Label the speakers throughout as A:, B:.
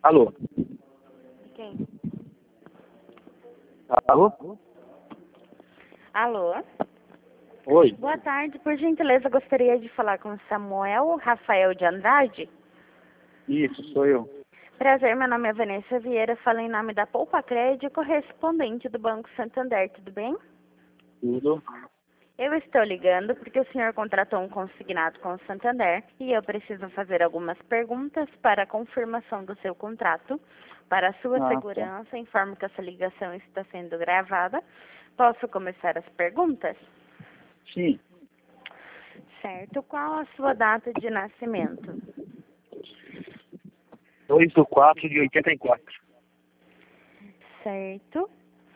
A: Alô?
B: Quem?
A: Alô?
B: Alô?
A: Oi?
B: Boa tarde, por gentileza, gostaria de falar com Samuel Rafael de Andrade.
A: Isso, sou eu.
B: Prazer, meu nome é Vanessa Vieira, falo em nome da Poupa Crédito, correspondente do Banco Santander, tudo bem?
A: Tudo?
B: Eu estou ligando porque o senhor contratou um consignado com o Santander e eu preciso fazer algumas perguntas para a confirmação do seu contrato. Para a sua
A: Tá.
B: segurança, informo que essa ligação está sendo gravada. Posso começar as perguntas?
A: Sim.
B: Certo. Qual a sua data de nascimento?
A: 2/4/84.
B: Certo.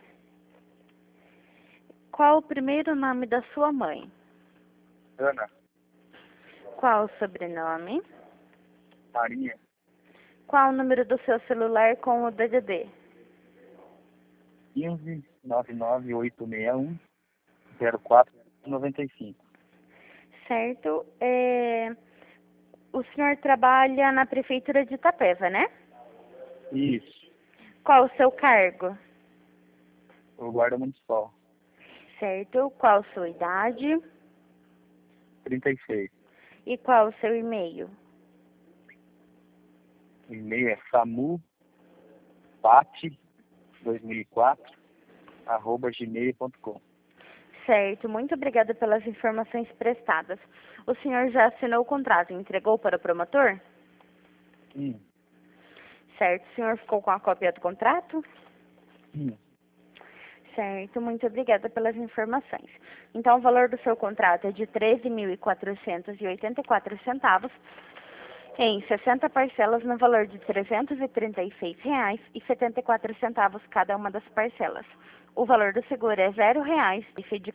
B: Qual o primeiro nome da sua mãe?
A: Ana.
B: Qual o sobrenome?
A: Maria.
B: Qual o número do seu celular com o DDD?
A: 15 99861 0495.
B: Certo. O senhor trabalha na prefeitura de Itapeva, né?
A: Isso.
B: Qual o seu cargo?
A: O guarda municipal.
B: Certo. Qual a sua idade?
A: 36.
B: E qual o seu e-mail?
A: O e-mail é samupati2004 @gmail.com.
B: Certo. Muito obrigada pelas informações prestadas. O senhor já assinou o contrato e entregou para o promotor? Certo. O senhor ficou com a cópia do contrato? Certo, muito obrigada pelas informações. Então, o valor do seu contrato é de R$ 13.484 em 60 parcelas no valor de R$ 336,74 cada uma das parcelas. O valor do seguro é R$0, e de R$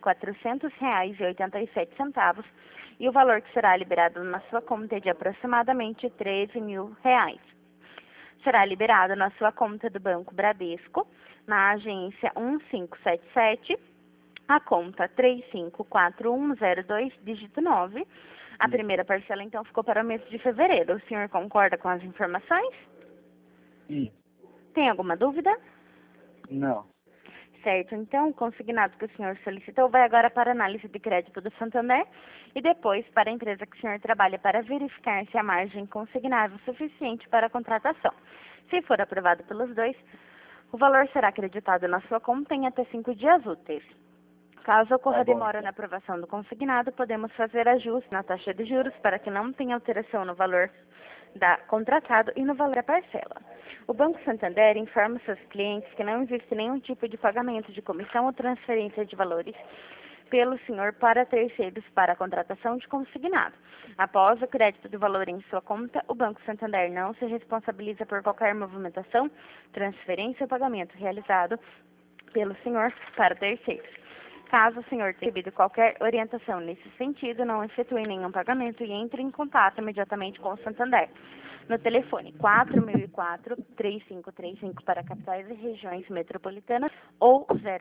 B: 400,87 e o valor que será liberado na sua conta é de aproximadamente R$ 13.000. Será liberado na sua conta do Banco Bradesco, na agência 1577, a conta 354102, dígito 9. A primeira parcela, então, ficou para o mês de fevereiro. O senhor concorda com as informações?
A: Sim.
B: Tem alguma dúvida?
A: Não.
B: Certo, então, o consignado que o senhor solicitou vai agora para a análise de crédito do Santander e depois para a empresa que o senhor trabalha para verificar se a margem consignável é suficiente para a contratação. Se for aprovado pelos dois, o valor será acreditado na sua conta em até 5 dias úteis. Caso ocorra demora na aprovação do consignado, podemos fazer ajuste na taxa de juros para que não tenha alteração no valor contratado e no valor da parcela. O Banco Santander informa seus clientes que não existe nenhum tipo de pagamento de comissão ou transferência de valores pelo senhor para terceiros para a contratação de consignado. Após o crédito do valor em sua conta, o Banco Santander não se responsabiliza por qualquer movimentação, transferência ou pagamento realizado pelo senhor para terceiros. Caso o senhor tenha recebido qualquer orientação nesse sentido, não efetue nenhum pagamento e entre em contato imediatamente com o Santander. No telefone 4004-3535 para capitais e regiões metropolitanas ou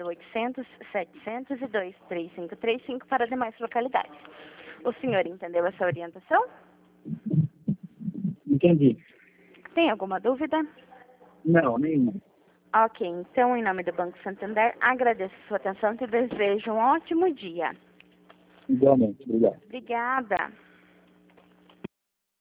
B: 0800-702-3535 para demais localidades. O senhor entendeu essa orientação?
A: Entendi.
B: Tem alguma dúvida?
A: Não, nenhuma.
B: Ok, então, em nome do Banco Santander, agradeço a sua atenção e desejo um ótimo dia.
A: Igualmente. Obrigado.
B: Obrigada.